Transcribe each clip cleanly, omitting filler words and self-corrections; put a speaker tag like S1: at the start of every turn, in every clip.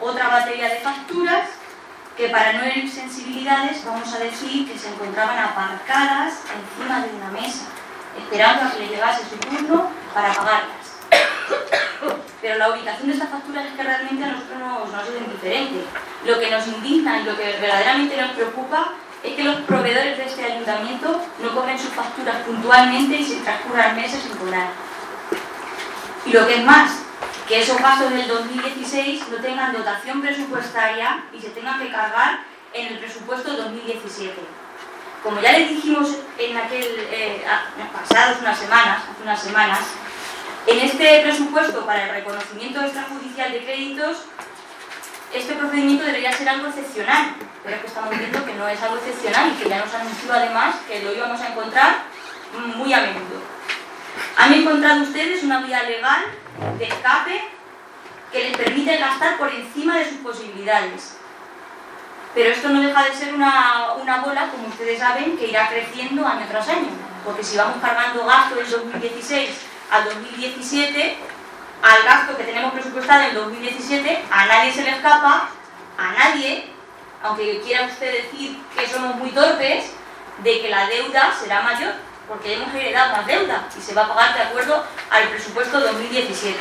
S1: otra batería de facturas que, para no herir sensibilidades, vamos a decir que se encontraban aparcadas encima de una mesa, esperando a que le llegase su turno para pagarlas. Pero la ubicación de estas facturas es que realmente a nosotros nos es indiferente. Lo que nos indigna y lo que verdaderamente nos preocupa es que los proveedores de este ayuntamiento no cobren sus facturas puntualmente y se transcurran meses sin cobrar. Y lo que es más, que esos gastos del 2016 no tengan dotación presupuestaria y se tengan que cargar en el presupuesto 2017. Como ya les dijimos en hace unas semanas, en este presupuesto para el reconocimiento extrajudicial de créditos, este procedimiento debería ser algo excepcional, pero es que estamos viendo que no es algo excepcional y que ya nos anunció además que lo íbamos a encontrar muy a menudo. ¿Han encontrado ustedes una vía legal de escape que les permite gastar por encima de sus posibilidades? Pero esto no deja de ser una bola, como ustedes saben, que irá creciendo año tras año, porque si vamos cargando gasto del 2016 al 2017, al gasto que tenemos presupuestado en 2017, a nadie se le escapa, a nadie, aunque quiera usted decir que somos muy torpes, de que la deuda será mayor, porque hemos heredado más deuda y se va a pagar de acuerdo al presupuesto 2017.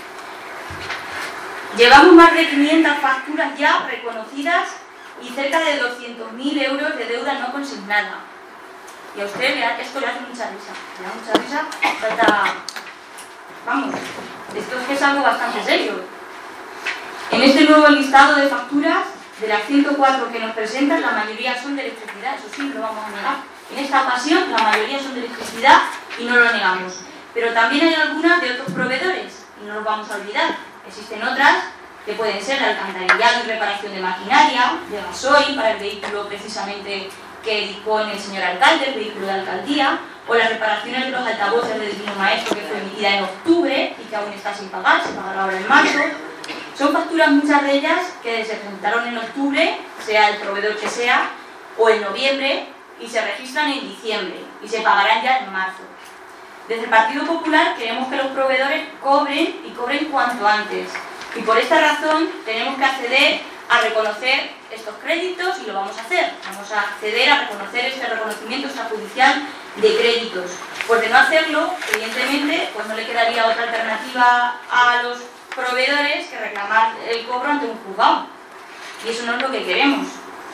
S1: Llevamos más de 500 facturas ya reconocidas y cerca de 200.000 euros de deuda no consignada. Y a usted esto le hace mucha risa. Le da mucha risa, vamos, esto es que es algo bastante serio. En este nuevo listado de facturas, de las 104 que nos presentan, la mayoría son de electricidad, eso sí, no lo vamos a negar. En esta ocasión, la mayoría son de electricidad y no lo negamos. Pero también hay algunas de otros proveedores, y no los vamos a olvidar. Existen otras que pueden ser de alcantarillado y reparación de maquinaria, de gasoil para el vehículo precisamente que dispone el señor alcalde, el vehículo de alcaldía, o las reparaciones de los altavoces del Divino Maestro, que fue emitida en octubre y que aún está sin pagar, se pagará ahora en marzo. Son facturas, muchas de ellas, que se presentaron en octubre, sea el proveedor que sea, o en noviembre, y se registran en diciembre, y se pagarán ya en marzo. Desde el Partido Popular queremos que los proveedores cobren, y cobren cuanto antes. Y por esta razón tenemos que acceder a reconocer estos créditos, y lo vamos a hacer. Vamos a acceder a reconocer este reconocimiento extrajudicial de créditos. Pues de no hacerlo, evidentemente, pues no le quedaría otra alternativa a los proveedores que reclamar el cobro ante un juzgado. Y eso no es lo que queremos.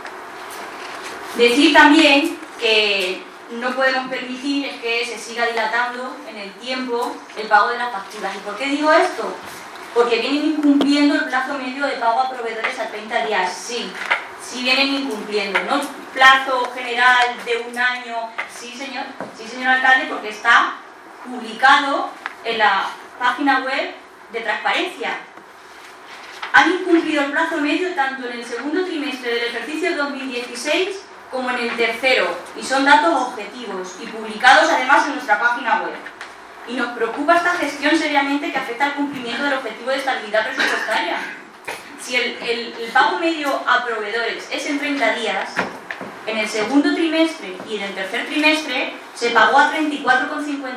S1: Decir también que no podemos permitir que se siga dilatando en el tiempo el pago de las facturas. ¿Y por qué digo esto? Porque vienen incumpliendo el plazo medio de pago a proveedores a 30 días. Sí vienen incumpliendo. No plazo general de un año. Sí, señor alcalde, porque está publicado en la página web de transparencia. Han incumplido el plazo medio tanto en el segundo trimestre del ejercicio 2016 como en el tercero, y son datos objetivos y publicados además en nuestra página web. Y nos preocupa esta gestión seriamente, que afecta al cumplimiento del objetivo de estabilidad presupuestaria. Si el pago medio a proveedores es en 30 días, en el segundo trimestre y en el tercer trimestre se pagó a 34,53,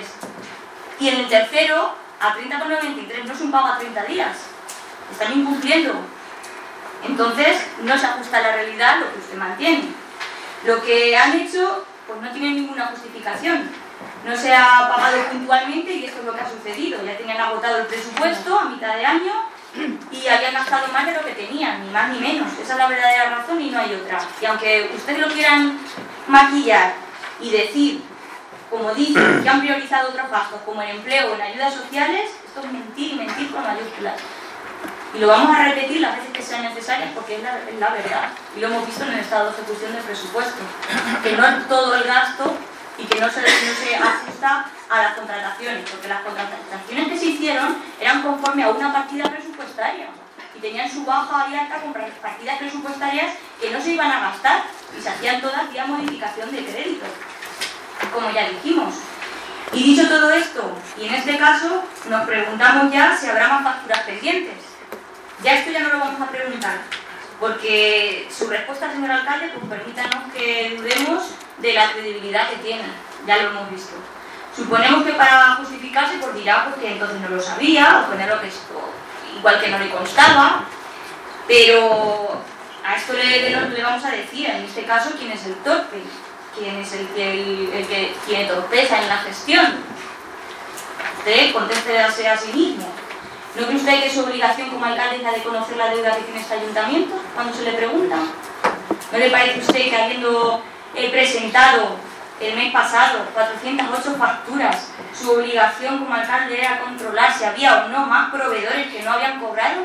S1: y en el tercero a 30,93. No es un pago a 30 días, están incumpliendo. Entonces no se ajusta a la realidad lo que usted mantiene. Lo que han hecho pues no tiene ninguna justificación. No se ha pagado puntualmente y esto es lo que ha sucedido. Ya tenían agotado el presupuesto a mitad de año y habían gastado más de lo que tenían, ni más ni menos. Esa es la verdadera razón y no hay otra. Y aunque ustedes lo quieran maquillar y decir, como dicen, que han priorizado otros gastos como el empleo o en ayudas sociales, esto es mentir y mentir con mayúsculas. Y lo vamos a repetir las veces que sean necesarias porque es la verdad. Y lo hemos visto en el estado de ejecución del presupuesto. Que no es todo el gasto y que no se ajusta a las contrataciones, porque las contrataciones que se hicieron eran conforme a una partida presupuestaria y tenían su baja y alta con partidas presupuestarias que no se iban a gastar y se hacían todas vía modificación de crédito, como ya dijimos. Y dicho todo esto, y en este caso nos preguntamos ya si habrá más facturas pendientes. Ya esto ya no lo vamos a preguntar, porque su respuesta, señor alcalde, pues permítanos que dudemos de la credibilidad que tiene. Ya lo hemos visto. Suponemos que para justificarse pues dirá porque entonces no lo sabía, o ponerlo que esto igual que no le constaba, Pero a esto le vamos a decir, en este caso, quién es el torpe, quién es el que tiene torpeza en la gestión. Usted contéstese a sí mismo. ¿No cree usted que es su obligación como alcalde la de conocer la deuda que tiene este ayuntamiento cuando se le pregunta? ¿No le parece a usted que habiendo presentado el mes pasado 408 facturas, su obligación como alcalde era controlar si había o no más proveedores que no habían cobrado?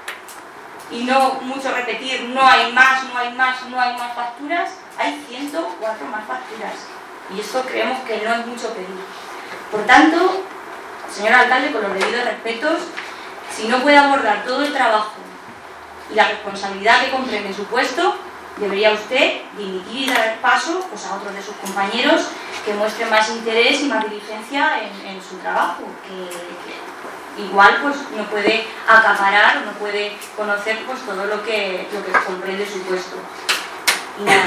S1: Y no mucho repetir, no hay más, no hay más, no hay más facturas. Hay 104 más facturas. Y esto creemos que no es mucho pedir. Por tanto, señor alcalde, con los debidos respetos, si no puede abordar todo el trabajo y la responsabilidad que comprende su puesto, debería usted dimitir y dar paso pues, a otros de sus compañeros que muestren más interés y más diligencia en su trabajo, que igual pues, no puede acaparar o no puede conocer pues, todo lo que comprende su puesto. Y nada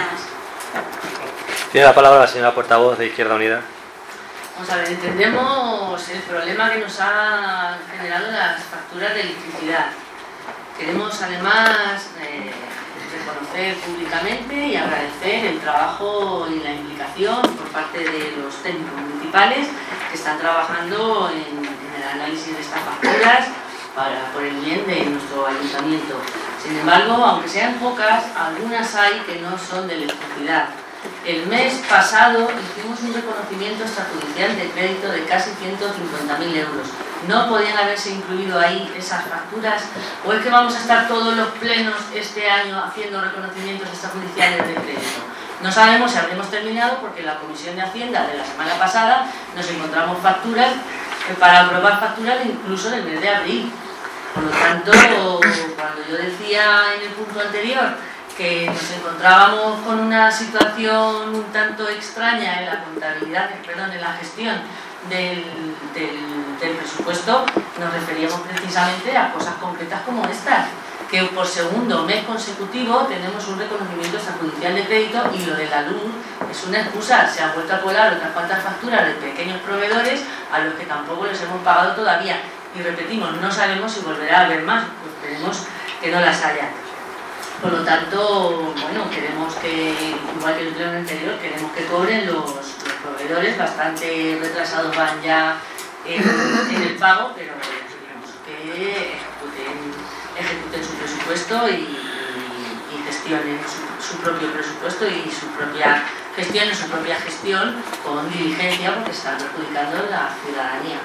S1: más.
S2: Tiene la palabra la señora portavoz de Izquierda Unida.
S3: Vamos a ver, entendemos el problema que nos ha generado las facturas de electricidad. Queremos además reconocer públicamente y agradecer el trabajo y la implicación por parte de los técnicos municipales que están trabajando en el análisis de estas facturas por el bien de nuestro ayuntamiento. Sin embargo, aunque sean pocas, algunas hay que no son de electricidad. El mes pasado hicimos un reconocimiento extrajudicial de crédito de casi 150.000 euros. ¿No podían haberse incluido ahí esas facturas? ¿O es que vamos a estar todos los plenos este año haciendo reconocimientos extrajudiciales de crédito? No sabemos si habremos terminado porque en la Comisión de Hacienda de la semana pasada nos encontramos facturas para aprobar facturas incluso del mes de abril. Por lo tanto, cuando yo decía en el punto anterior que nos encontrábamos con una situación un tanto extraña en la contabilidad, en la gestión del presupuesto, nos referíamos precisamente a cosas concretas como estas, que por segundo mes consecutivo tenemos un reconocimiento extrajudicial de crédito y lo de la luz es una excusa. Se han vuelto a colar otras cuantas facturas de pequeños proveedores a los que tampoco les hemos pagado todavía. Y repetimos, no sabemos si volverá a haber más, pues esperemos que no las haya. Por lo tanto, bueno, queremos que, igual que el pleno anterior, queremos que cobren los proveedores, bastante retrasados van ya en el pago, pero queremos que ejecuten su presupuesto y gestionen su propio presupuesto y su propia gestión con diligencia, porque están perjudicando a la ciudadanía.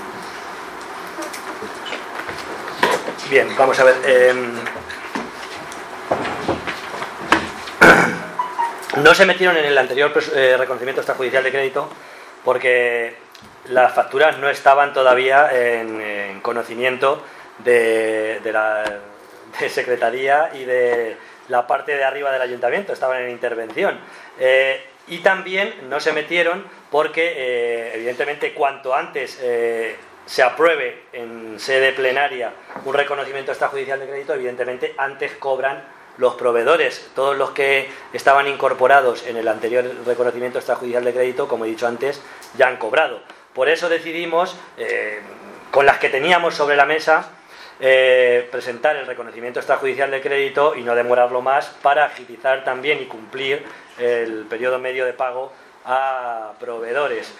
S2: Bien, vamos a ver. No se metieron en el anterior reconocimiento extrajudicial de crédito porque las facturas no estaban todavía en conocimiento de Secretaría y de la parte de arriba del ayuntamiento, estaban en intervención. Y también no se metieron porque, evidentemente, cuanto antes se apruebe en sede plenaria un reconocimiento extrajudicial de crédito, evidentemente antes cobran los proveedores. Todos los que estaban incorporados en el anterior reconocimiento extrajudicial de crédito, como he dicho antes, ya han cobrado. Por eso decidimos, con las que teníamos sobre la mesa, presentar el reconocimiento extrajudicial de crédito y no demorarlo más para agilizar también y cumplir el periodo medio de pago a proveedores.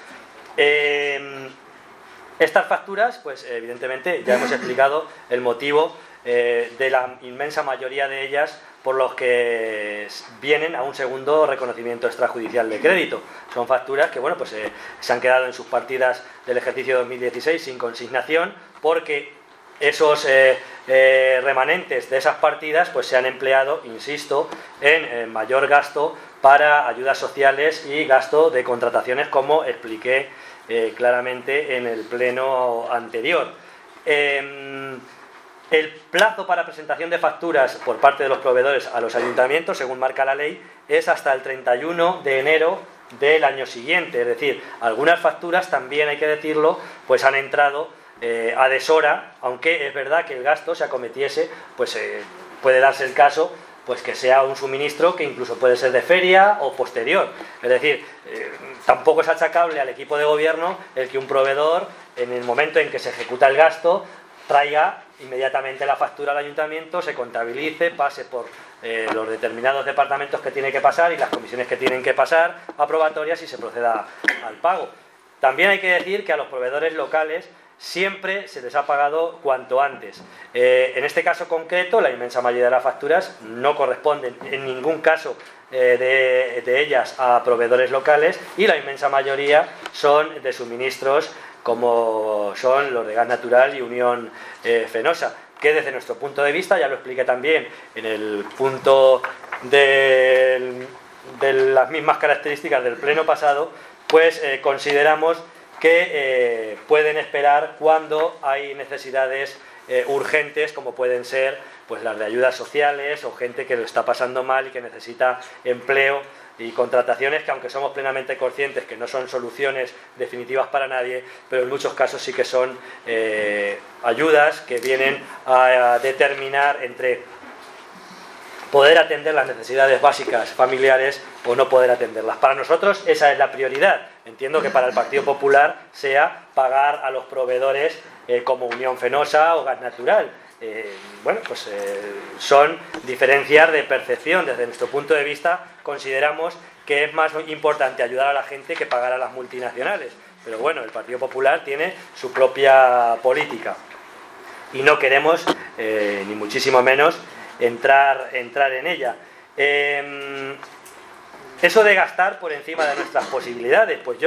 S2: Estas facturas, pues evidentemente ya hemos explicado el motivo de la inmensa mayoría de ellas por los que vienen a un segundo reconocimiento extrajudicial de crédito. Son facturas que, bueno, pues se han quedado en sus partidas del ejercicio 2016 sin consignación, porque esos remanentes de esas partidas pues se han empleado, insisto, en mayor gasto para ayudas sociales y gasto de contrataciones, como expliqué claramente en el pleno anterior. El plazo para presentación de facturas por parte de los proveedores a los ayuntamientos, según marca la ley, es hasta el 31 de enero del año siguiente. Es decir, algunas facturas, también hay que decirlo, pues han entrado a deshora, aunque es verdad que el gasto se acometiese, pues puede darse el caso pues que sea un suministro que incluso puede ser de feria o posterior. Es decir, tampoco es achacable al equipo de gobierno el que un proveedor, en el momento en que se ejecuta el gasto, traiga inmediatamente la factura al ayuntamiento, se contabilice, pase por los determinados departamentos que tiene que pasar y las comisiones que tienen que pasar, aprobatorias, y se proceda al pago. También hay que decir que a los proveedores locales siempre se les ha pagado cuanto antes. En este caso concreto, la inmensa mayoría de las facturas no corresponden en ningún caso de ellas a proveedores locales, y la inmensa mayoría son de suministros como son los de Gas Natural y Unión Fenosa, que desde nuestro punto de vista, ya lo expliqué también en el punto de las mismas características del pleno pasado, pues consideramos que pueden esperar cuando hay necesidades urgentes, como pueden ser pues las de ayudas sociales o gente que lo está pasando mal y que necesita empleo, y contrataciones que, aunque somos plenamente conscientes que no son soluciones definitivas para nadie, pero en muchos casos sí que son ayudas que vienen a determinar entre poder atender las necesidades básicas familiares o no poder atenderlas. Para nosotros esa es la prioridad. Entiendo que para el Partido Popular sea pagar a los proveedores como Unión Fenosa o Gas Natural. Son diferencias de percepción. Desde nuestro punto de vista consideramos que es más importante ayudar a la gente que pagar a las multinacionales, pero bueno, el Partido Popular tiene su propia política y no queremos ni muchísimo menos entrar en ella. Eso de gastar por encima de nuestras posibilidades, pues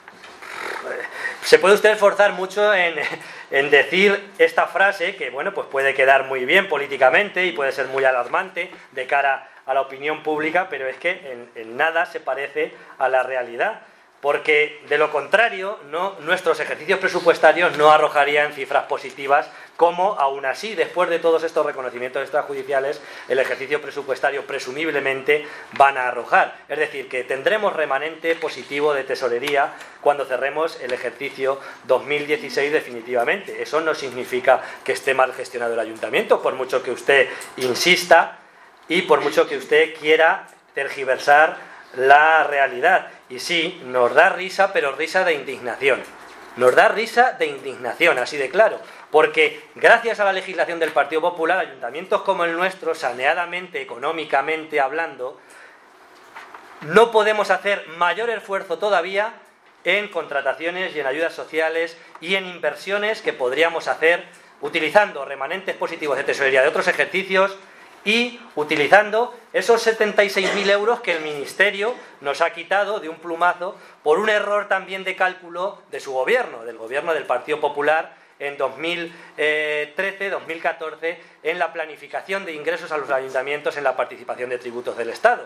S2: se puede usted esforzar mucho en decir esta frase, que bueno, pues puede quedar muy bien políticamente y puede ser muy alarmante de cara a la opinión pública, pero es que en nada se parece a la realidad, porque de lo contrario nuestros ejercicios presupuestarios no arrojarían cifras positivas, como aún así, después de todos estos reconocimientos extrajudiciales, el ejercicio presupuestario presumiblemente van a arrojar. Es decir, que tendremos remanente positivo de tesorería cuando cerremos el ejercicio 2016 definitivamente. Eso no significa que esté mal gestionado el ayuntamiento, por mucho que usted insista y por mucho que usted quiera tergiversar la realidad. Y sí, nos da risa, pero risa de indignación. Nos da risa de indignación, así de claro. Porque gracias a la legislación del Partido Popular, ayuntamientos como el nuestro, saneadamente, económicamente hablando, no podemos hacer mayor esfuerzo todavía en contrataciones y en ayudas sociales y en inversiones que podríamos hacer utilizando remanentes positivos de tesorería de otros ejercicios y utilizando esos 76.000 euros que el Ministerio nos ha quitado de un plumazo por un error también de cálculo de su gobierno, del gobierno del Partido Popular, en 2013-2014, en la planificación de ingresos a los ayuntamientos en la participación de tributos del Estado.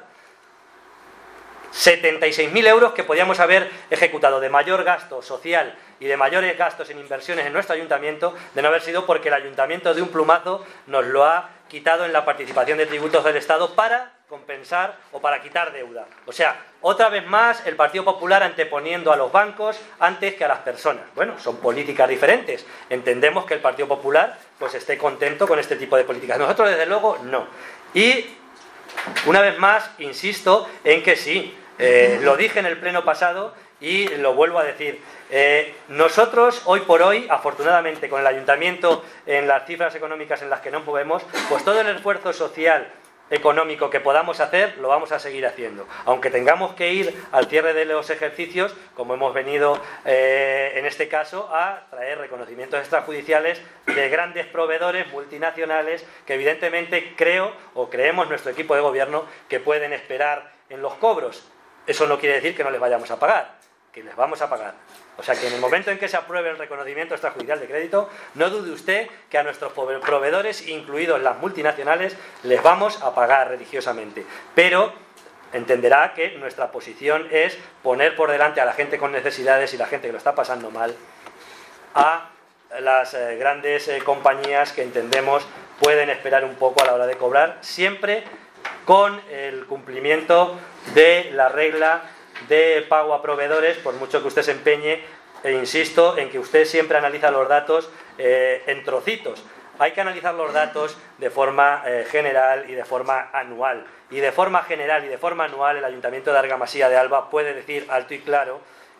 S2: 76.000 euros que podíamos haber ejecutado de mayor gasto social y de mayores gastos en inversiones en nuestro ayuntamiento, de no haber sido porque el ayuntamiento de un plumazo nos lo ha quitado en la participación de tributos del Estado para compensar o para quitar deuda. O sea, otra vez más el Partido Popular anteponiendo a los bancos antes que a las personas. Bueno, son políticas diferentes. Entendemos que el Partido Popular pues esté contento con este tipo de políticas. Nosotros desde luego no. Y una vez más insisto en que sí, lo dije en el pleno pasado y lo vuelvo a decir. Nosotros hoy por hoy, afortunadamente con el ayuntamiento en las cifras económicas en las que nos movemos, pues todo el esfuerzo social económico que podamos hacer lo vamos a seguir haciendo, aunque tengamos que ir al cierre de los ejercicios, como hemos venido en este caso, a traer reconocimientos extrajudiciales de grandes proveedores multinacionales que evidentemente creemos nuestro equipo de gobierno que pueden esperar en los cobros. Eso no quiere decir que no les vayamos a pagar, que les vamos a pagar. O sea que en el momento en que se apruebe el reconocimiento extrajudicial de crédito, no dude usted que a nuestros proveedores, incluidos las multinacionales, les vamos a pagar religiosamente. Pero entenderá que nuestra posición es poner por delante a la gente con necesidades y la gente que lo está pasando mal a las grandes compañías que entendemos pueden esperar un poco a la hora de cobrar, siempre con el cumplimiento de la regla de pago a proveedores, por mucho que usted se empeñe, e insisto en que usted siempre analiza los datos en trocitos. Hay que analizar los datos de forma general y de forma anual. Y de forma general y de forma anual el Ayuntamiento de Argamasilla de Alba puede decir alto y claro,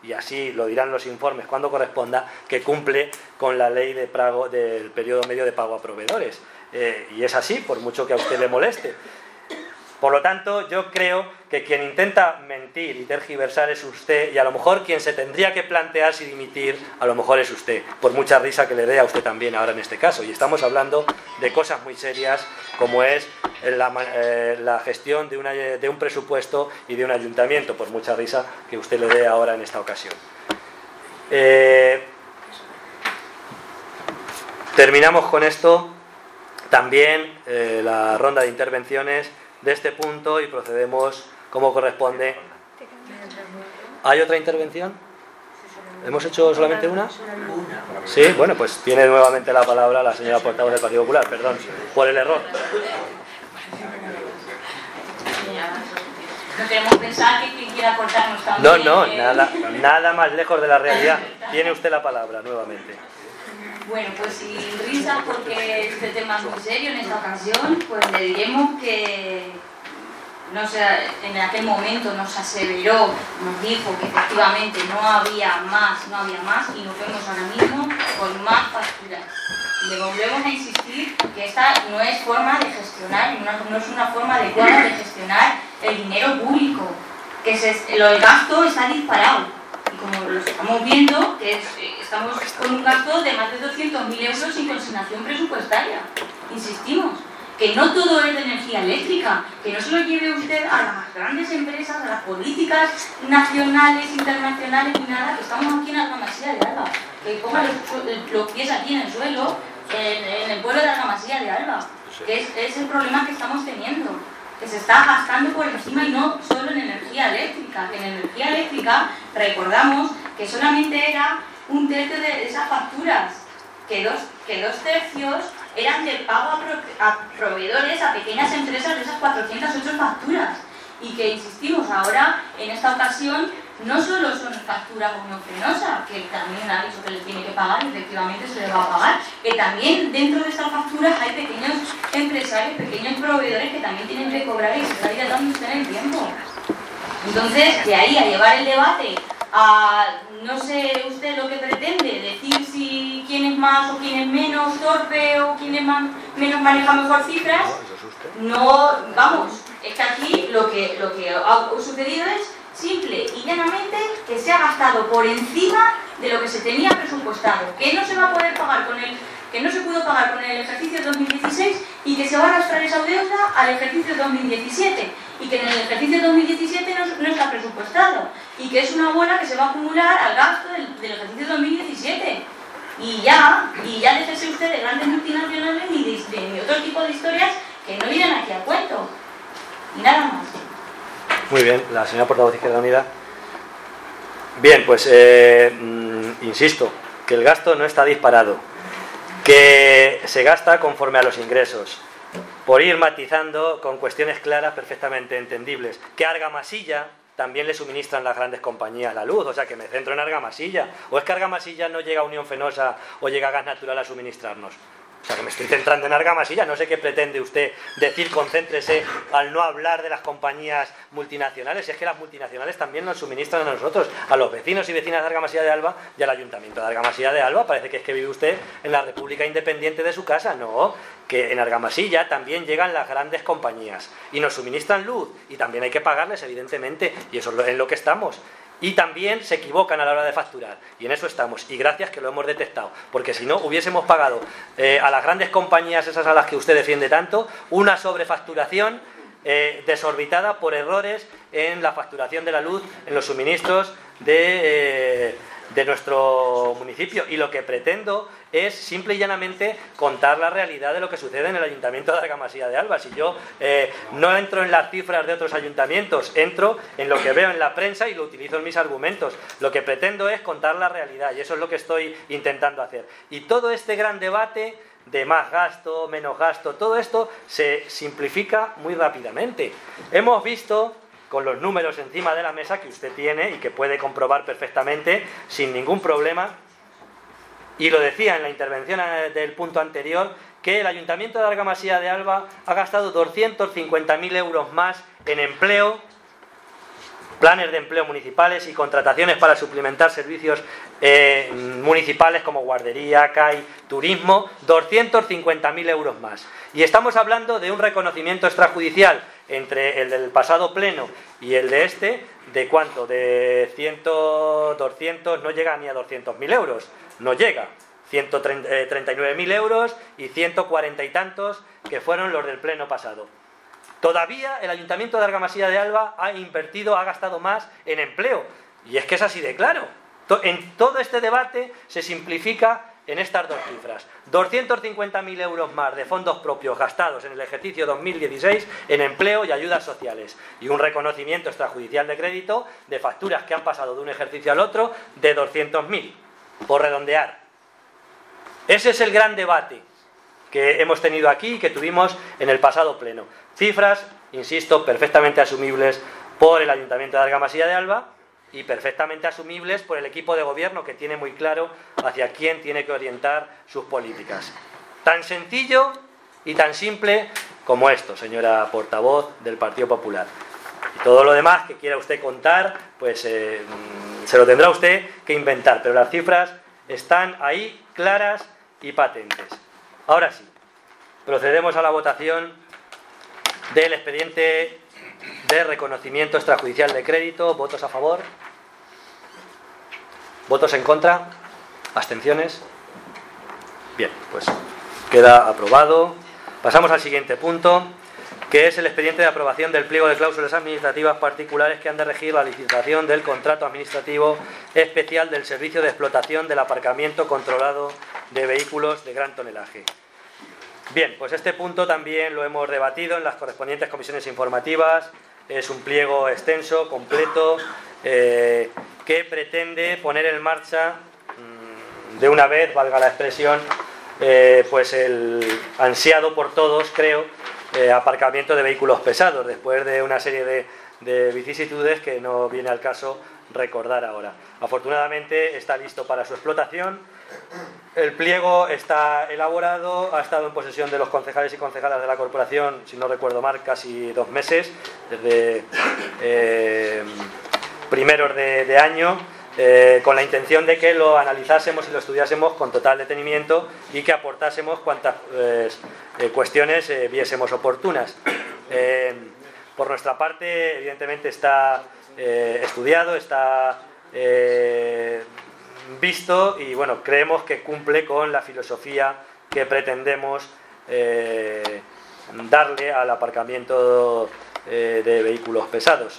S2: y así lo dirán los informes cuando corresponda, que cumple con la ley de pago, del periodo medio de pago a proveedores. Y es así, por mucho que a usted le moleste. Por lo tanto, yo creo que quien intenta mentir y tergiversar es usted, y a lo mejor quien se tendría que plantear si dimitir, a lo mejor es usted, por mucha risa que le dé a usted también ahora en este caso. Y estamos hablando de cosas muy serias, como es la gestión de un presupuesto y de un ayuntamiento, por mucha risa que usted le dé ahora en esta ocasión. Terminamos con esto también la ronda de intervenciones de este punto y procedemos como corresponde. ¿Hay otra intervención? ¿Hemos hecho solamente una? Sí, bueno, pues tiene nuevamente la palabra la señora portavoz del Partido Popular. Perdón por el error.
S1: No queremos pensar que quien quiera cortarnos también.
S2: No, nada más lejos de la realidad. Tiene usted la palabra nuevamente.
S1: Bueno, pues sin risas, porque este tema es muy serio en esta ocasión, pues le diremos que no sé, en aquel momento nos aseveró, nos dijo que efectivamente no había más, y nos vemos ahora mismo con más facturas. Le volvemos a insistir que esta no es forma de gestionar, no es una forma adecuada de gestionar el dinero público, que el gasto está disparado. Y como lo estamos viendo, que estamos con un gasto de más de 200.000 euros sin consignación presupuestaria. Insistimos, que no todo es de energía eléctrica, que no se lo lleve usted a las grandes empresas, a las políticas nacionales, internacionales, ni nada, que estamos aquí en Argamasilla de Alba, que ponga los pies aquí en el suelo, en el pueblo de Argamasilla de Alba, que es el problema que estamos teniendo, que se está gastando por encima y no solo en energía eléctrica, que en energía eléctrica recordamos que solamente era un tercio de esas facturas, que dos tercios eran de pago a proveedores, a pequeñas empresas de esas 408 facturas. Y que insistimos ahora, en esta ocasión, no solo son facturas Unión Fenosa, que también ha dicho que le tiene que pagar y efectivamente se le va a pagar, que también dentro de estas facturas hay pequeños empresarios, pequeños proveedores que también tienen que cobrar y se está dilatando usted en el tiempo. Entonces, de ahí a llevar el debate a, no sé usted lo que pretende, decir si quién es más o quién es menos torpe o quién es menos maneja mejor cifras, no, vamos, es que aquí lo que ha sucedido es simple y llanamente que se ha gastado por encima de lo que se tenía presupuestado, que no se va a poder pagar que no se pudo pagar con el ejercicio 2016 y que se va a arrastrar esa deuda al ejercicio 2017 y que en el ejercicio 2017 no está presupuestado y que es una bola que se va a acumular al gasto del ejercicio 2017 y ya déjese usted de grandes multinacionales ni de otro tipo de historias que no vienen aquí a cuento y nada más.
S2: Muy bien, la señora portavoz de Izquierda Unida. Bien, pues insisto, que el gasto no está disparado, que se gasta conforme a los ingresos, por ir matizando con cuestiones claras perfectamente entendibles, que a Argamasilla también le suministran las grandes compañías la luz, o sea que me centro en Argamasilla, o es que Argamasilla no llega a Unión Fenosa o llega a Gas Natural a suministrarnos. O sea que me estoy centrando en Argamasilla, no sé qué pretende usted decir, concéntrese al no hablar de las compañías multinacionales, es que las multinacionales también nos suministran a nosotros, a los vecinos y vecinas de Argamasilla de Alba y al Ayuntamiento de Argamasilla de Alba. Parece que es que vive usted en la República Independiente de su casa, no, que en Argamasilla también llegan las grandes compañías y nos suministran luz y también hay que pagarles evidentemente y eso es en lo que estamos. Y también se equivocan a la hora de facturar, y en eso estamos, y gracias que lo hemos detectado, porque si no hubiésemos pagado a las grandes compañías esas a las que usted defiende tanto, una sobrefacturación desorbitada por errores en la facturación de la luz, en los suministros de nuestro municipio, y lo que pretendo es simple y llanamente contar la realidad de lo que sucede en el Ayuntamiento de Argamasilla de Alba. Si yo no entro en las cifras de otros ayuntamientos, entro en lo que veo en la prensa y lo utilizo en mis argumentos. Lo que pretendo es contar la realidad y eso es lo que estoy intentando hacer. Y todo este gran debate de más gasto, menos gasto, todo esto se simplifica muy rápidamente. Hemos visto con los números encima de la mesa que usted tiene y que puede comprobar perfectamente sin ningún problema, y lo decía en la intervención del punto anterior, que el Ayuntamiento de Argamasilla de Alba ha gastado 250.000 euros más en empleo planes de empleo municipales y contrataciones para suplementar servicios municipales como guardería, CAI, turismo, 250.000 euros más. Y estamos hablando de un reconocimiento extrajudicial entre el del pasado pleno y el de este, ¿de cuánto? De 100, 200, no llega ni a 200.000 euros, no llega. 139.000 euros y 140 y tantos que fueron los del pleno pasado. Todavía el Ayuntamiento de Argamasilla de Alba ha invertido, ha gastado más en empleo. Y es que es así de claro. En todo este debate se simplifica en estas dos cifras. 250.000 euros más de fondos propios gastados en el ejercicio 2016 en empleo y ayudas sociales. Y un reconocimiento extrajudicial de crédito de facturas que han pasado de un ejercicio al otro de 200.000, por redondear. Ese es el gran debate que hemos tenido aquí y que tuvimos en el pasado pleno. Cifras, insisto, perfectamente asumibles por el Ayuntamiento de Argamasilla de Alba y perfectamente asumibles por el equipo de gobierno, que tiene muy claro hacia quién tiene que orientar sus políticas. Tan sencillo y tan simple como esto, señora portavoz del Partido Popular. Y todo lo demás que quiera usted contar, pues se lo tendrá usted que inventar, pero las cifras están ahí claras y patentes. Ahora sí, procedemos a la votación del expediente de reconocimiento extrajudicial de crédito. ¿Votos a favor? ¿Votos en contra? ¿Abstenciones? Bien, pues queda aprobado. Pasamos al siguiente punto, que es el expediente de aprobación del pliego de cláusulas administrativas particulares que han de regir la licitación del contrato administrativo especial del servicio de explotación del aparcamiento controlado de vehículos de gran tonelaje. Bien, pues este punto también lo hemos debatido en las correspondientes comisiones informativas. Es un pliego extenso, completo, que pretende poner en marcha de una vez, valga la expresión, pues el ansiado por todos, creo, aparcamiento de vehículos pesados, después de una serie de vicisitudes que no viene al caso recordar ahora. Afortunadamente está listo para su explotación. El pliego está elaborado, ha estado en posesión de los concejales y concejalas de la corporación, si no recuerdo mal, casi 2 meses, desde primeros de año, con la intención de que lo analizásemos y lo estudiásemos con total detenimiento y que aportásemos cuantas cuestiones viésemos oportunas. Por nuestra parte, evidentemente está estudiado, está visto y bueno, creemos que cumple con la filosofía que pretendemos darle al aparcamiento de vehículos pesados.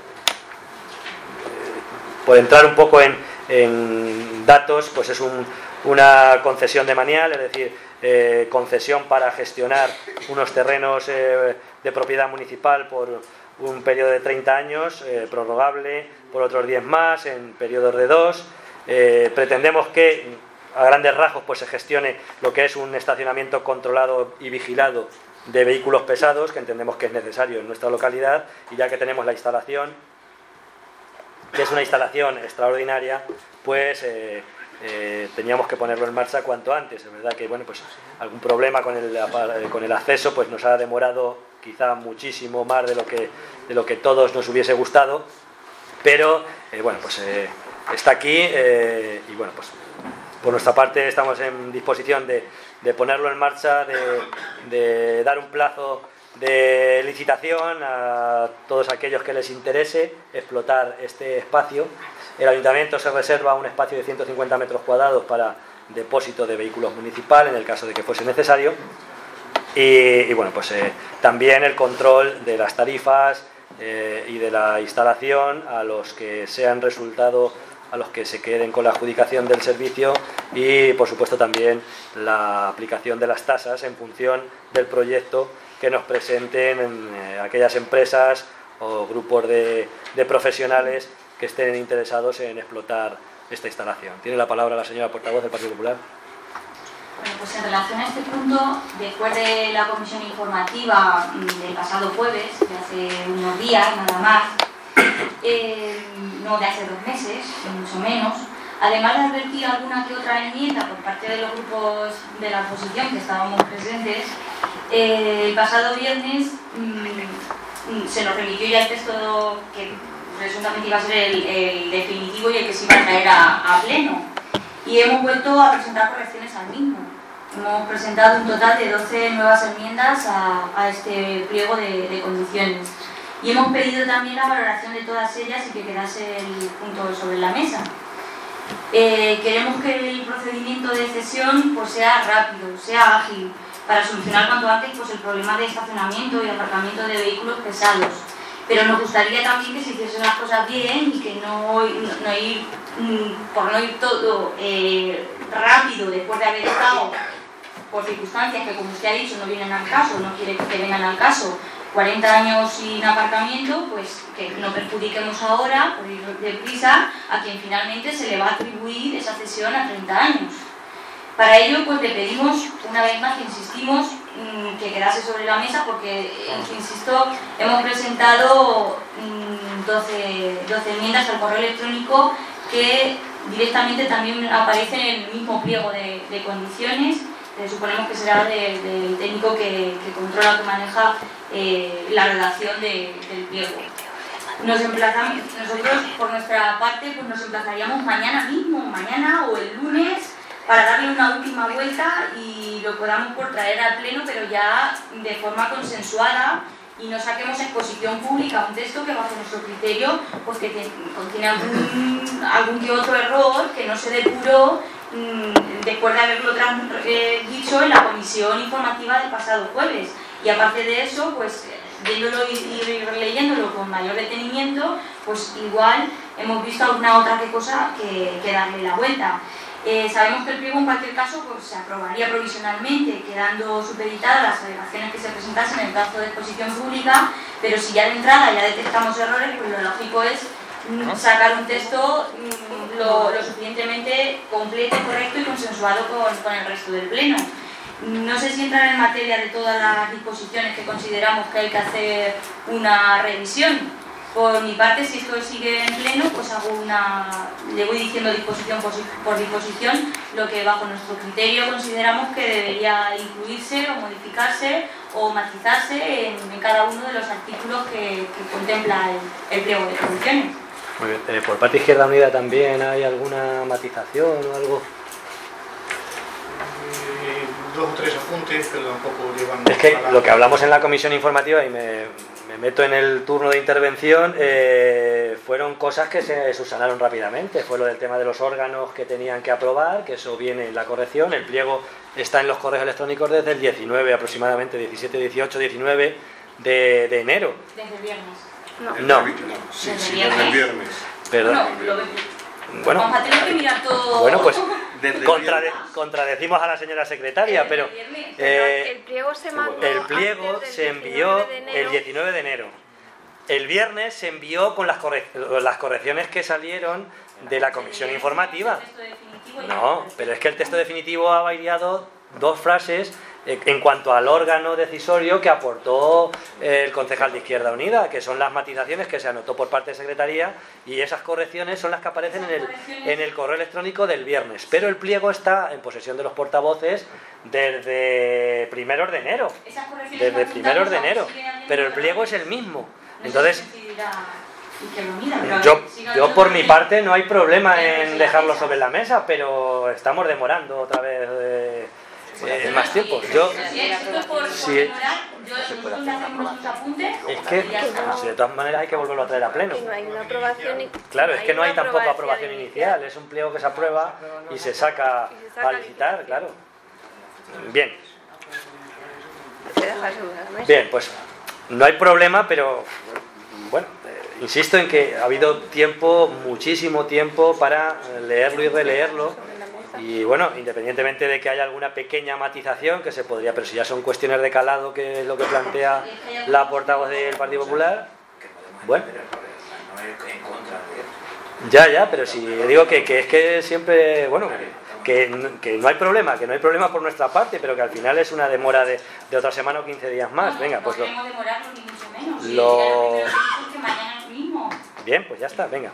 S2: Por entrar un poco en datos, pues es una concesión demanial, es decir, concesión para gestionar unos terrenos de propiedad municipal por un periodo de 30 años, prorrogable por otros 10 más en periodos de 2. Pretendemos que a grandes rasgos pues se gestione lo que es un estacionamiento controlado y vigilado de vehículos pesados, que entendemos que es necesario en nuestra localidad, y ya que tenemos la instalación, que es una instalación extraordinaria, pues teníamos que ponerlo en marcha cuanto antes. Es verdad que bueno, pues algún problema con el acceso pues nos ha demorado quizá muchísimo más de lo que todos nos hubiese gustado, pero bueno, pues está aquí y bueno, pues por nuestra parte estamos en disposición de ponerlo en marcha, de dar un plazo de licitación a todos aquellos que les interese explotar este espacio. El ayuntamiento se reserva un espacio de 150 metros cuadrados para depósito de vehículos municipal en el caso de que fuese necesario, y bueno, pues también el control de las tarifas y de la instalación a los que sean resultado, a los que se queden con la adjudicación del servicio, y por supuesto también la aplicación de las tasas en función del proyecto que nos presenten aquellas empresas o grupos de profesionales que estén interesados en explotar esta instalación. Tiene la palabra la señora portavoz del Partido Popular.
S1: Bueno, pues en relación a este punto, después de la comisión informativa del pasado jueves, de hace unos días nada más, no de hace 2 meses, mucho menos, además de advertir alguna que otra enmienda por parte de los grupos de la oposición que estábamos presentes, el pasado viernes se nos remitió ya el texto presuntamente iba a ser el definitivo y el que se iba a traer a pleno. Y hemos vuelto a presentar correcciones al mismo. Hemos presentado un total de 12 nuevas enmiendas a este pliego de condiciones. Y hemos pedido también la valoración de todas ellas y que quedase el punto sobre la mesa. Queremos que el procedimiento de cesión pues, sea rápido, sea ágil, para solucionar cuanto antes pues, el problema de estacionamiento y aparcamiento de vehículos pesados. Pero nos gustaría también que se hiciesen las cosas bien y que por no ir todo rápido después de haber estado por circunstancias que, como usted ha dicho, no vienen al caso, no quiere que vengan al caso, 40 años sin aparcamiento, pues que no perjudiquemos ahora, por ir deprisa, a quien finalmente se le va a atribuir esa cesión a 30 años. Para ello, pues le pedimos, una vez más, que insistimos que quedase sobre la mesa, porque, insisto, hemos presentado 12 enmiendas al correo electrónico que directamente también aparecen en el mismo pliego de condiciones. Suponemos que será del técnico que controla, que maneja la redacción del pliego. Nosotros, por nuestra parte, pues nos emplazaríamos mañana mismo, mañana o el lunes, para darle una última vuelta y lo podamos por traer al pleno, pero ya de forma consensuada, y no saquemos a exposición pública un texto que bajo nuestro criterio pues que contiene algún que otro error que no se depuró después de haberlo dicho en la comisión informativa del pasado jueves. Y aparte de eso, pues viéndolo y leyéndolo con mayor detenimiento, pues igual hemos visto alguna otra cosa que darle la vuelta. Sabemos que el pliego en cualquier caso pues, se aprobaría provisionalmente, quedando supeditadas las alegaciones que se presentasen en el plazo de exposición pública, pero si ya de entrada ya detectamos errores, pues lo lógico es sacar un texto lo suficientemente completo, correcto y consensuado con el resto del pleno. No sé si entrar en materia de todas las disposiciones que consideramos que hay que hacer una revisión. Por mi parte, si esto sigue en pleno, pues le voy diciendo disposición por disposición lo que bajo nuestro criterio consideramos que debería incluirse o modificarse o matizarse en cada uno de los artículos que contempla el pliego de condiciones.
S2: Muy bien. ¿Por parte Izquierda Unida también hay alguna matización o algo?
S4: Dos o tres apuntes, pero tampoco llevan...
S2: Es que lo que hablamos en la comisión informativa, y me meto en el turno de intervención, fueron cosas que se subsanaron rápidamente. Fue lo del tema de los órganos que tenían que aprobar, que eso viene en la corrección. El pliego está en los correos electrónicos desde el 19 aproximadamente, 17, 18, 19 de enero.
S1: Desde el viernes.
S2: No.
S5: Sí, desde el viernes.
S2: Perdón.
S1: Bueno, vamos a tener que mirar todo.
S2: Bueno, pues contradecimos a la señora secretaria, pero
S6: el pliego se mandó.
S2: El pliego se envió el 19 de enero. El viernes se envió con las correcciones que salieron de la comisión informativa. No, pero es que el texto definitivo ha variado 2 frases en cuanto al órgano decisorio que aportó el concejal de Izquierda Unida, que son las matizaciones que se anotó por parte de Secretaría, y esas correcciones son las que aparecen en el correo electrónico del viernes. Pero el pliego está en posesión de los portavoces desde primeros de enero. Desde primeros de enero. Pero el pliego es el mismo. Entonces, yo por mi parte no hay problema en dejarlo sobre la mesa, pero estamos demorando otra vez más tiempo. Es que de todas maneras hay que volverlo a traer a pleno. Claro, es que no hay tampoco aprobación inicial, es un pliego que se aprueba y se saca a licitar, claro. Bien. Bien, pues no hay problema, pero bueno, insisto en que ha habido tiempo, muchísimo tiempo para leerlo y releerlo. Y bueno, independientemente de que haya alguna pequeña matización que se podría, pero si ya son cuestiones de calado, que es lo que plantea la portavoz del Partido Popular, bueno. Ya, pero si digo que es que siempre, bueno, que no hay problema, por nuestra parte, pero que al final es una demora de otra semana o 15 días más. Venga, pues Bien, pues ya está, venga.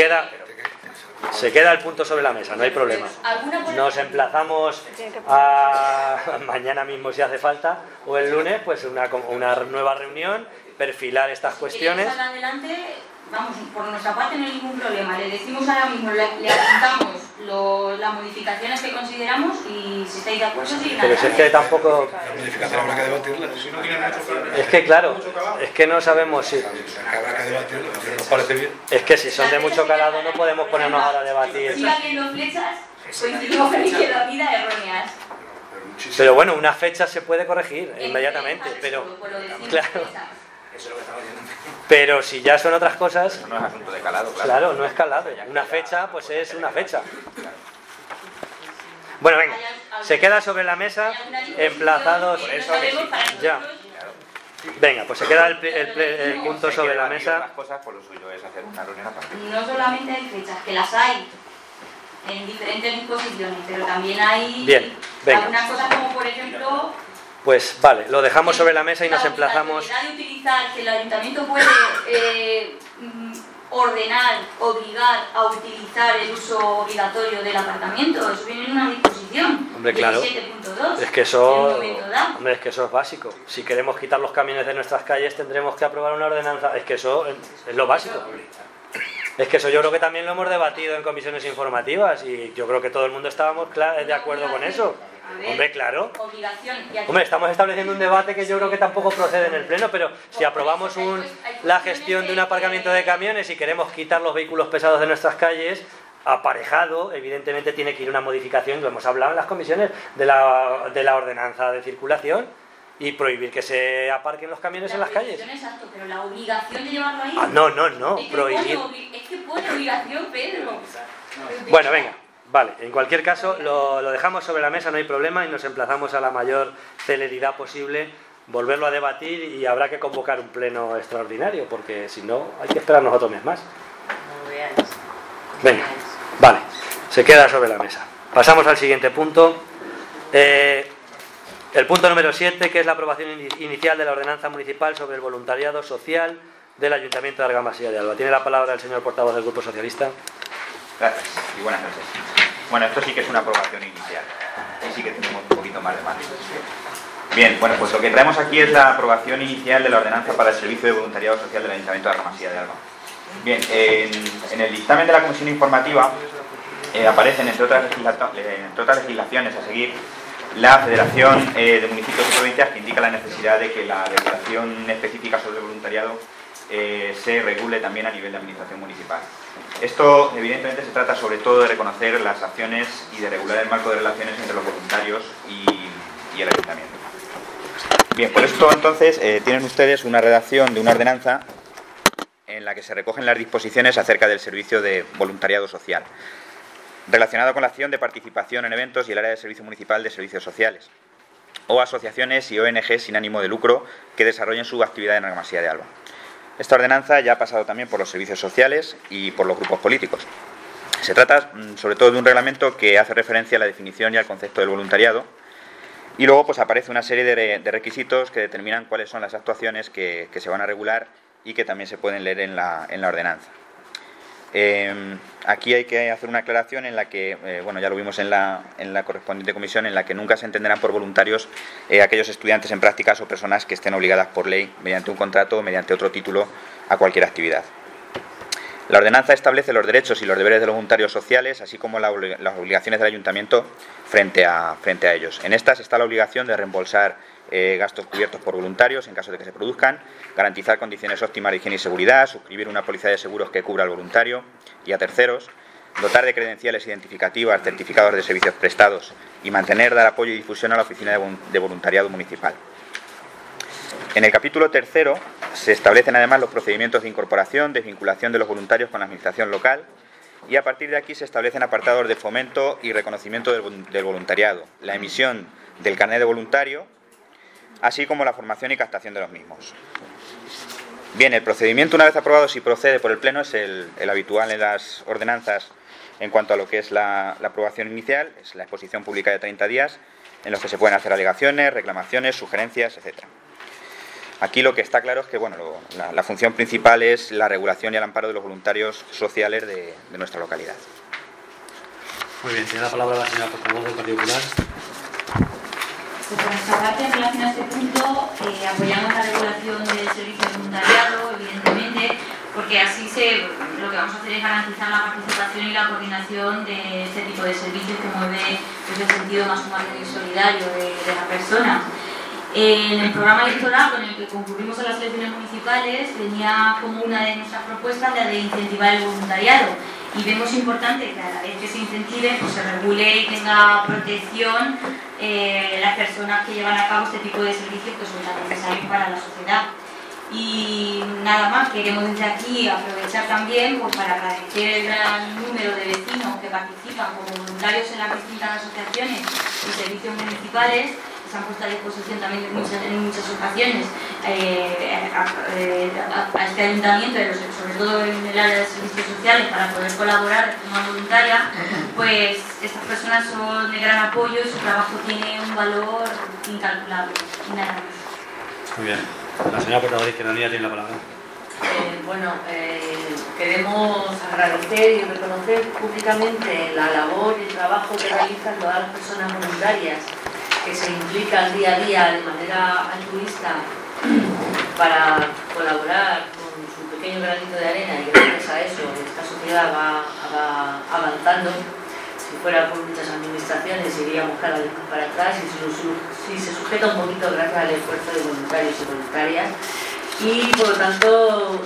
S2: Se queda el punto sobre la mesa, no hay problema. Nos emplazamos a mañana mismo si hace falta, o el lunes, pues una nueva reunión, perfilar estas cuestiones.
S1: Adelante, vamos, por nuestra parte no hay ningún problema. Le decimos ahora mismo, le apuntamos las modificaciones que consideramos y si estáis de acuerdo, siguen
S2: pero si es que tampoco...
S5: La modificación habrá que debatirla.
S4: Si no tiene mucho calado.
S2: Es que claro, es que no sabemos si...
S5: Habrá que debatirla, si nos parece bien.
S2: Es que si son de mucho calado no podemos ponernos ahora a debatir.
S1: Sigue habiendo flechas, coincidimos en izquierda vida erróneas.
S2: Pero bueno, una fecha se puede corregir inmediatamente, pero... Claro.
S7: Eso es lo que estamos diciendo.
S2: Pero si ya son otras cosas...
S7: Eso no es asunto de calado, claro.
S2: Claro, no es calado. Una fecha, pues es una fecha. Bueno, venga, se queda sobre la mesa, emplazados...
S7: Por eso que sí.
S2: Ya. Venga, pues se queda el punto sobre la mesa.
S7: Las cosas, por lo suyo es hacer una reunión aparte.
S1: No solamente hay fechas, que las hay en diferentes disposiciones, pero también hay
S2: Bien, venga.
S1: algunas cosas como, por ejemplo...
S2: Pues vale, lo dejamos sobre la mesa y nos emplazamos...
S1: La obligatoriedad de utilizar, que el ayuntamiento puede ordenar, obligar a utilizar el uso obligatorio del aparcamiento. Eso viene en una disposición.
S2: Hombre, claro.
S1: 17.2.
S2: Es que eso...
S1: En un momento dado.
S2: Hombre, es que eso es básico. Si queremos quitar los camiones de nuestras calles tendremos que aprobar una ordenanza. Es que eso es lo básico. Es que eso yo creo que también lo hemos debatido en comisiones informativas y yo creo que todo el mundo estábamos de acuerdo con eso. Hombre, claro. Hombre, estamos estableciendo un debate que yo creo que tampoco procede en el Pleno, pero si aprobamos la gestión de un aparcamiento de camiones y queremos quitar los vehículos pesados de nuestras calles, aparejado, evidentemente tiene que ir una modificación, lo hemos hablado en las comisiones, de la ordenanza de circulación y prohibir que se aparquen los camiones en las calles.
S1: Exacto, pero la obligación de llevarlo ahí...
S2: No,
S1: es que
S2: prohibir...
S1: Es que pone obligación, Pedro.
S2: Bueno, venga. Vale, en cualquier caso lo dejamos sobre la mesa, no hay problema y nos emplazamos a la mayor celeridad posible, volverlo a debatir y habrá que convocar un pleno extraordinario porque si no hay que esperarnos otro mes más.
S3: No veáis.
S2: Venga, vale, se queda sobre la mesa. Pasamos al siguiente punto. El punto número 7, que es la aprobación inicial de la ordenanza municipal sobre el voluntariado social del Ayuntamiento de Argamasilla de Alba. Tiene la palabra el señor portavoz del Grupo Socialista.
S7: Gracias y buenas noches. Bueno, esto sí que es una aprobación inicial. Ahí sí que tenemos un poquito más de margen. Bien, bueno, pues lo que traemos aquí es la aprobación inicial de la ordenanza para el servicio de voluntariado social del Ayuntamiento de Argamasilla de Alba. Bien, en el dictamen de la comisión informativa aparecen, entre otras legislaciones a seguir, la Federación de Municipios y Provincias, que indica la necesidad de que la legislación específica sobre el voluntariado se regule también a nivel de administración municipal. Esto, evidentemente, se trata sobre todo de reconocer las acciones y de regular el marco de relaciones entre los voluntarios y el ayuntamiento. Bien, por esto, entonces, tienen ustedes una redacción de una ordenanza en la que se recogen las disposiciones acerca del servicio de voluntariado social, relacionado con la acción de participación en eventos y el área de servicio municipal de servicios sociales, o asociaciones y ONG sin ánimo de lucro que desarrollen su actividad en Argamasilla de Alba. Esta ordenanza ya ha pasado también por los servicios sociales y por los grupos políticos. Se trata sobre todo de un reglamento que hace referencia a la definición y al concepto del voluntariado y luego pues aparece una serie de requisitos que determinan cuáles son las actuaciones que se van a regular y que también se pueden leer en la ordenanza. Aquí hay que hacer una aclaración en la que, bueno, ya lo vimos en la correspondiente comisión, en la que nunca se entenderán por voluntarios aquellos estudiantes en prácticas o personas que estén obligadas por ley, mediante un contrato o mediante otro título, a cualquier actividad. La ordenanza establece los derechos y los deberes de los voluntarios sociales, así como las obligaciones del ayuntamiento frente a ellos. En estas está la obligación de reembolsar gastos cubiertos por voluntarios en caso de que se produzcan, garantizar condiciones óptimas de higiene y seguridad, suscribir una póliza de seguros que cubra al voluntario y a terceros, dotar de credenciales identificativas, certificados de servicios prestados y mantener, dar apoyo y difusión a la oficina de voluntariado municipal. En el capítulo tercero se establecen además los procedimientos de incorporación, desvinculación de los voluntarios con la administración local y a partir de aquí se establecen apartados de fomento y reconocimiento del voluntariado, la emisión del carnet de voluntario, así como la formación y captación de los mismos. Bien, el procedimiento, una vez aprobado, si procede por el Pleno, es el habitual en las ordenanzas en cuanto a lo que es la aprobación inicial, es la exposición pública de 30 días, en los que se pueden hacer alegaciones, reclamaciones, sugerencias, etc. Aquí lo que está claro es que bueno, la función principal es la regulación y el amparo de los voluntarios sociales de nuestra localidad.
S2: Muy bien, tiene la palabra la señora portavoz del Partido Popular.
S1: Pues por nuestra parte, en relación a este punto, apoyamos la regulación del servicio de voluntariado, evidentemente, porque así lo que vamos a hacer es garantizar la participación y la coordinación de este tipo de servicios que mueve desde el sentido más humano y solidario de la persona. En el programa electoral con el que concurrimos a las elecciones municipales tenía como una de nuestras propuestas la de incentivar el voluntariado, y vemos importante que a la vez que se incentive pues se regule y tenga protección las personas que llevan a cabo este tipo de servicios que son tan necesarios para la sociedad. Y nada más, queremos desde aquí aprovechar también pues, para agradecer el gran número de vecinos que participan como voluntarios en las distintas asociaciones y servicios municipales, que se han puesto a disposición también en muchas ocasiones a este ayuntamiento, sobre todo en el área de servicios sociales, para poder colaborar de forma voluntaria. Pues estas personas son de gran apoyo y su trabajo tiene un valor incalculable. Y nada más.
S2: Muy bien. La señora portavoz de Izquierda Unida tiene la palabra.
S3: Queremos agradecer y reconocer públicamente la labor y el trabajo que realizan todas las personas voluntarias que se implican día a día de manera altruista para colaborar con su pequeño granito de arena, y gracias a eso esta sociedad va avanzando. Si fuera por muchas administraciones iríamos cada vez más para atrás, y si se sujeta un poquito gracias al esfuerzo de voluntarios y voluntarias. Y por lo tanto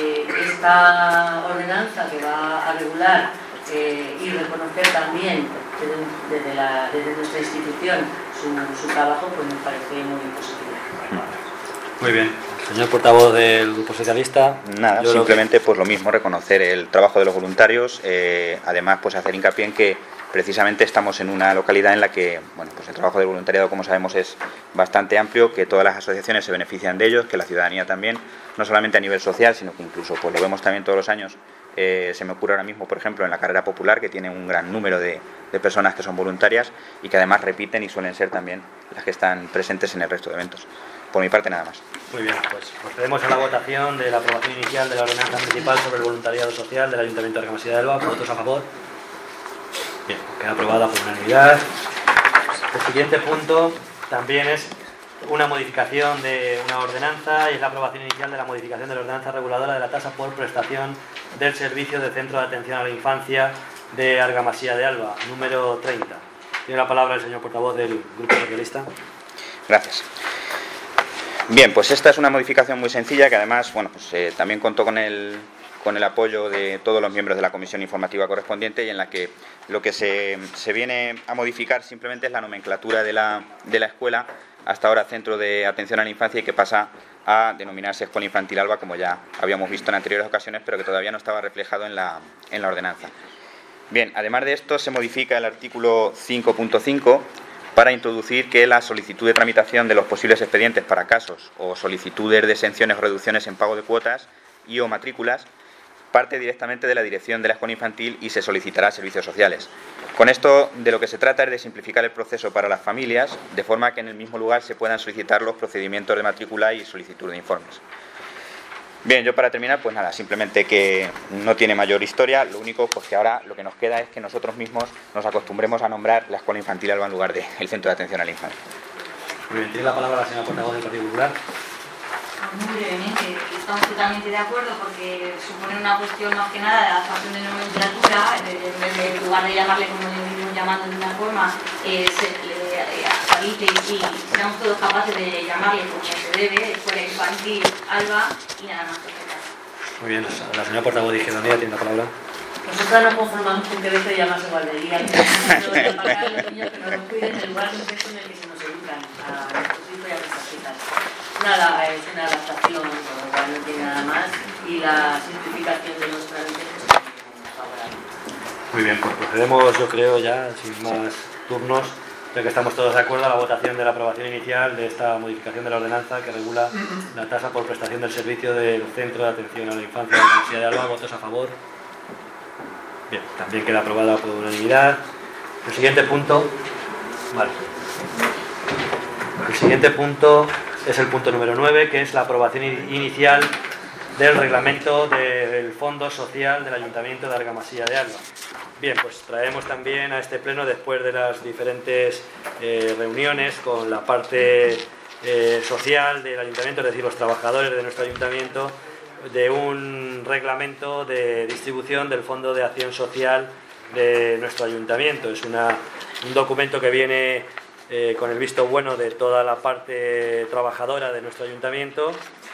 S3: esta ordenanza que va a regular y reconocer también desde nuestra institución su trabajo, pues nos parece muy positivo.
S2: Muy bien. Señor portavoz del Grupo Socialista.
S7: Nada, simplemente pues lo mismo, reconocer el trabajo de los voluntarios, además pues hacer hincapié en que precisamente estamos en una localidad en la que, bueno, pues el trabajo del voluntariado, como sabemos, es bastante amplio, que todas las asociaciones se benefician de ellos, que la ciudadanía también, no solamente a nivel social, sino que incluso pues lo vemos también todos los años. Se me ocurre ahora mismo, por ejemplo, en la carrera popular, que tiene un gran número de personas que son voluntarias y que además repiten y suelen ser también las que están presentes en el resto de eventos. Por mi parte, nada más.
S2: Muy bien, pues procedemos a la votación de la aprobación inicial de la ordenanza municipal sobre el voluntariado social del Ayuntamiento de Argamasilla de Elba. ¿Votos a favor? Bien, queda aprobada por unanimidad. El siguiente punto también es una modificación de una ordenanza, y es la aprobación inicial de la modificación de la ordenanza reguladora de la tasa por prestación del servicio de centro de atención a la infancia de Argamasilla de Elba, número 30. Tiene la palabra el señor portavoz del Grupo Socialista.
S7: Gracias. Bien, pues esta es una modificación muy sencilla que además, bueno, pues también contó con el apoyo de todos los miembros de la comisión informativa correspondiente, y en la que lo que se viene a modificar simplemente es la nomenclatura de la escuela, hasta ahora Centro de Atención a la Infancia, y que pasa a denominarse Escuela Infantil Alba, como ya habíamos visto en anteriores ocasiones, pero que todavía no estaba reflejado en la ordenanza. Bien, además de esto se modifica el artículo 5.5 para introducir que la solicitud de tramitación de los posibles expedientes para casos o solicitudes de exenciones o reducciones en pago de cuotas y o matrículas parte directamente de la dirección de la escuela infantil y se solicitará a servicios sociales. Con esto de lo que se trata es de simplificar el proceso para las familias, de forma que en el mismo lugar se puedan solicitar los procedimientos de matrícula y solicitud de informes. Bien, yo para terminar, pues nada, simplemente que no tiene mayor historia, lo único pues que ahora lo que nos queda es que nosotros mismos nos acostumbremos a nombrar la escuela infantil Alba en lugar del Centro de Atención a la Infancia.
S2: Muy bien, tiene la palabra la señora portavoz del Partido Popular.
S1: Muy brevemente, estamos totalmente de acuerdo, porque supone una cuestión más que nada de adaptación de nomenclatura, en lugar de llamarle como le venimos llamando de una forma, actualice y seamos todos capaces de llamarle como se debe, Escuela Infantil Alba, y nada más.
S2: Muy bien, la señora portavoz de Izquierda Unida tiene la palabra.
S3: Nosotros nos conformamos con que debe de llamarse guardería, que para los niños que nos cuiden del lugar perfecto en el que se nos educan a nuestros hijos y a nuestras hijas. Nada, es una adaptación, no tiene nada más, y la simplificación de los trámites es favorable.
S2: Muy bien, pues procedemos, yo creo, ya sin más turnos, ya que estamos todos de acuerdo, a la votación de la aprobación inicial de esta modificación de la ordenanza que regula la tasa por prestación del servicio del Centro de Atención a la Infancia de la Universidad de Alba. ¿Votos a favor? Bien, también queda aprobada por unanimidad. El siguiente punto, vale. El siguiente punto es el punto número 9, que es la aprobación inicial del reglamento del Fondo Social del Ayuntamiento de Argamasilla de Alba. Bien, pues traemos también a este pleno, después de las diferentes reuniones con la parte social del ayuntamiento, es decir, los trabajadores de nuestro ayuntamiento, de un reglamento de distribución del Fondo de Acción Social de nuestro ayuntamiento. Es un documento que viene con el visto bueno de toda la parte trabajadora de nuestro ayuntamiento.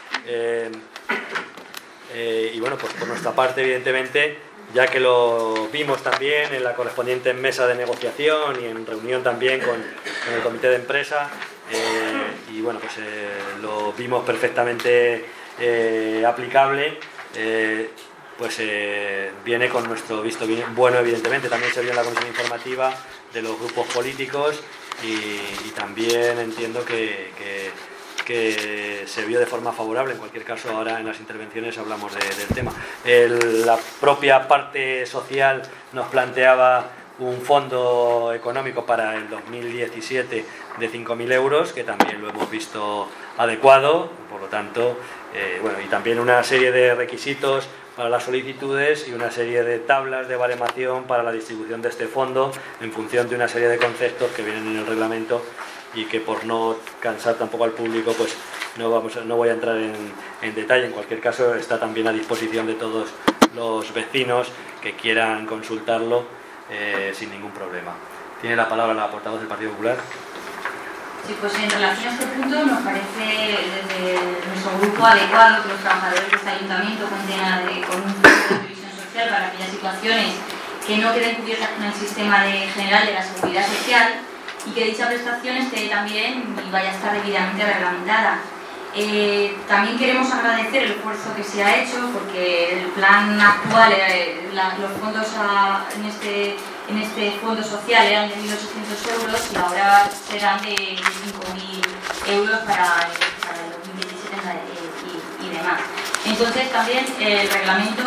S2: Y bueno, pues por nuestra parte, evidentemente, ya que lo vimos también en la correspondiente mesa de negociación y en reunión también con el comité de empresa, y bueno, pues lo vimos perfectamente aplicable, pues viene con nuestro visto bueno, evidentemente. También se vio en la comisión informativa de los grupos políticos y también entiendo que se vio de forma favorable. En cualquier caso, ahora en las intervenciones hablamos del tema. La propia parte social nos planteaba un fondo económico para el 2017 de 5.000 euros, que también lo hemos visto adecuado, por lo tanto, bueno, y también una serie de requisitos para las solicitudes y una serie de tablas de baremación para la distribución de este fondo en función de una serie de conceptos que vienen en el reglamento y que, por no cansar tampoco al público, pues no voy a entrar en detalle. En cualquier caso, está también a disposición de todos los vecinos que quieran consultarlo sin ningún problema. Tiene la palabra la portavoz del Partido Popular.
S1: Sí, pues en relación a este punto nos parece desde nuestro grupo adecuado que los trabajadores de este ayuntamiento cuenten con un fondo de previsión social para aquellas situaciones que no queden cubiertas con el sistema general de la seguridad social, y que dicha prestación esté también y vaya a estar debidamente reglamentada. También queremos agradecer el esfuerzo que se ha hecho, porque el plan actual, los fondos en este fondo social eran de 1.800 euros y ahora serán de 5.000 euros para el 2017 y demás. Entonces también el reglamento,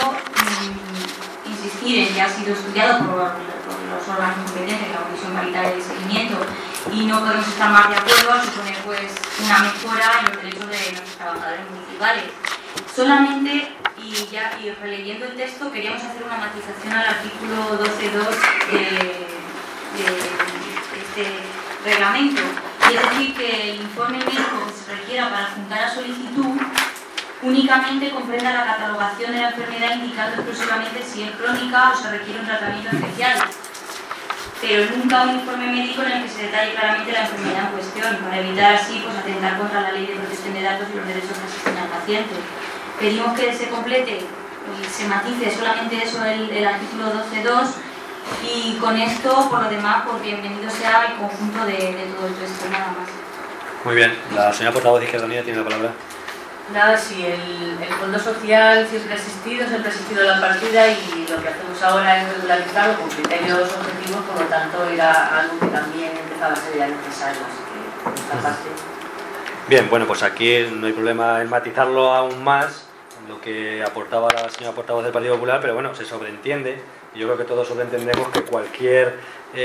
S1: insistir en que ha sido estudiado por los órganos competentes, la Comisión Paritaria de Seguimiento, y no podemos estar más de acuerdo a suponer pues una mejora en los derechos de nuestros trabajadores municipales. Solamente, y releyendo el texto, queríamos hacer una matización al artículo 12.2 de este reglamento, y es decir, que el informe médico que se requiera para juntar a solicitud únicamente comprenda la catalogación de la enfermedad, indicando exclusivamente si es crónica o se requiere un tratamiento especial, pero nunca un informe médico en el que se detalle claramente la enfermedad en cuestión, para evitar así pues atentar contra la ley de protección de datos y los derechos que asisten al paciente. Pedimos que se complete y se matice solamente eso el artículo 12.2, y con esto, por lo demás, pues bienvenido sea el conjunto de todo el texto, nada más.
S2: Muy bien, la señora portavoz de Izquierda Unida tiene la palabra.
S3: Nada, si el Fondo Social siempre ha existido la partida, y lo que hacemos ahora es regularizarlo con criterios objetivos, por lo tanto era algo que también empezaba a ser ya necesario, así que por nuestra parte.
S2: Bien, bueno, pues aquí no hay problema en matizarlo aún más, lo que aportaba la señora portavoz del Partido Popular, pero bueno, se sobreentiende, y yo creo que todos sobreentendemos que cualquier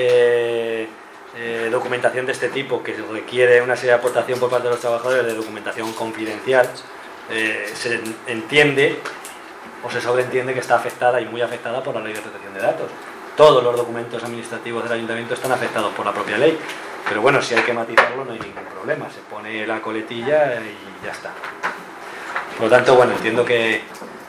S2: documentación de este tipo que requiere una serie de aportación por parte de los trabajadores, de documentación confidencial, se entiende o se sobreentiende que está afectada, y muy afectada, por la Ley de Protección de Datos. Todos los documentos administrativos del ayuntamiento están afectados por la propia ley, pero bueno, si hay que matizarlo no hay ningún problema, se pone la coletilla y ya está. Por lo tanto, bueno, entiendo que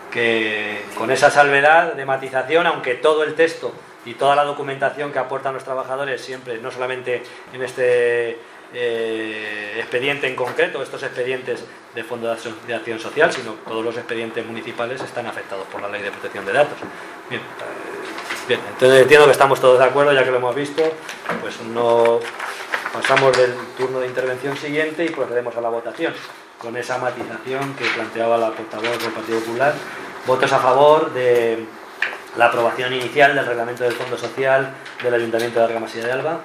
S2: con esa salvedad de matización, aunque todo el texto y toda la documentación que aportan los trabajadores siempre, no solamente en este expediente en concreto, estos expedientes de Fondo de Acción Social, sino todos los expedientes municipales están afectados por la Ley de Protección de Datos. Bien, entonces entiendo que estamos todos de acuerdo, ya que lo hemos visto, pues no pasamos del turno de intervención siguiente y procedemos a la votación, con esa matización que planteaba la portavoz del Partido Popular. Votos a favor de la aprobación inicial del reglamento del Fondo Social del Ayuntamiento de Argamasilla de Alba.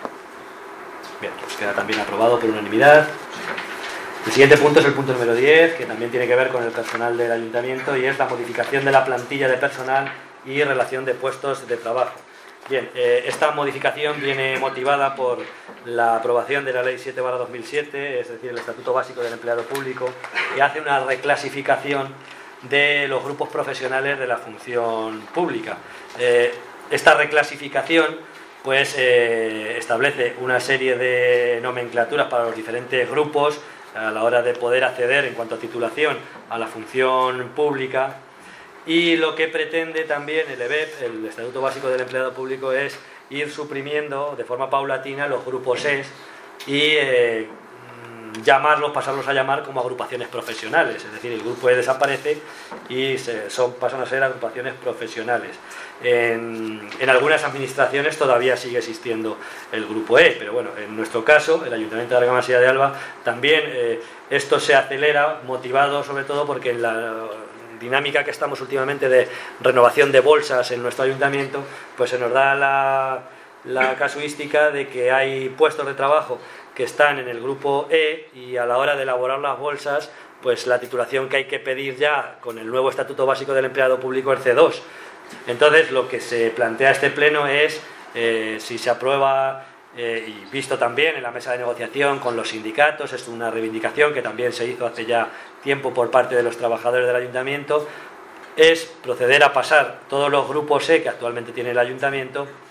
S2: Bien, pues queda también aprobado por unanimidad. El siguiente punto es el punto número 10, que también tiene que ver con el personal del ayuntamiento, y es la modificación de la plantilla de personal y relación de puestos de trabajo. Bien, esta modificación viene motivada por la aprobación de la Ley 7/2007, es decir, el Estatuto Básico del Empleado Público, que hace una reclasificación de los grupos profesionales de la función pública. Esta reclasificación pues establece una serie de nomenclaturas para los diferentes grupos a la hora de poder acceder en cuanto a titulación a la función pública. Y lo que pretende también el EBEP, el Estatuto Básico del Empleado Público, es ir suprimiendo de forma paulatina los grupos ES y pasarlos a llamar como agrupaciones profesionales. Es decir, el grupo E desaparece y pasan a ser agrupaciones profesionales. En algunas administraciones todavía sigue existiendo el grupo E, pero bueno, en nuestro caso, el Ayuntamiento de Argamasilla de Alba, también esto se acelera, motivado sobre todo porque en la dinámica que estamos últimamente de renovación de bolsas en nuestro ayuntamiento, pues se nos da la casuística de que hay puestos de trabajo que están en el grupo E y a la hora de elaborar las bolsas, pues la titulación que hay que pedir ya con el nuevo Estatuto Básico del Empleado Público es C2. Entonces lo que se plantea este pleno es, si se aprueba, y visto también en la mesa de negociación con los sindicatos, es una reivindicación que también se hizo hace ya tiempo por parte de los trabajadores del ayuntamiento, es proceder a pasar todos los grupos E que actualmente tiene el ayuntamiento